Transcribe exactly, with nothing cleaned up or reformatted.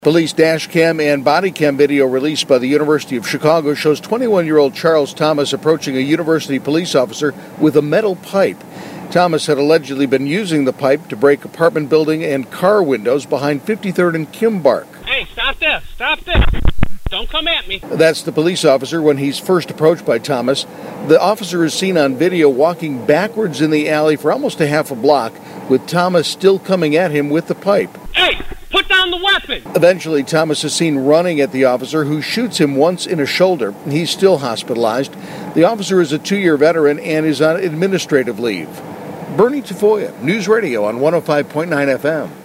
Police dash cam and body cam video released by the University of Chicago shows twenty-one-year-old Charles Thomas approaching a university police officer with a metal pipe. Thomas had allegedly been using the pipe to break apartment building and car windows behind fifty-third and Kimbark. Hey, stop this! Stop this! Don't come at me. That's the police officer when he's first approached by Thomas. The officer is seen on video walking backwards in the alley for almost a half a block, with Thomas still coming at him with the pipe. Hey, put down the weapon! Eventually, Thomas is seen running at the officer, who shoots him once in a shoulder. He's still hospitalized. The officer is a two-year veteran and is on administrative leave. Bernie Tafoya, News Radio on one oh five point nine F M.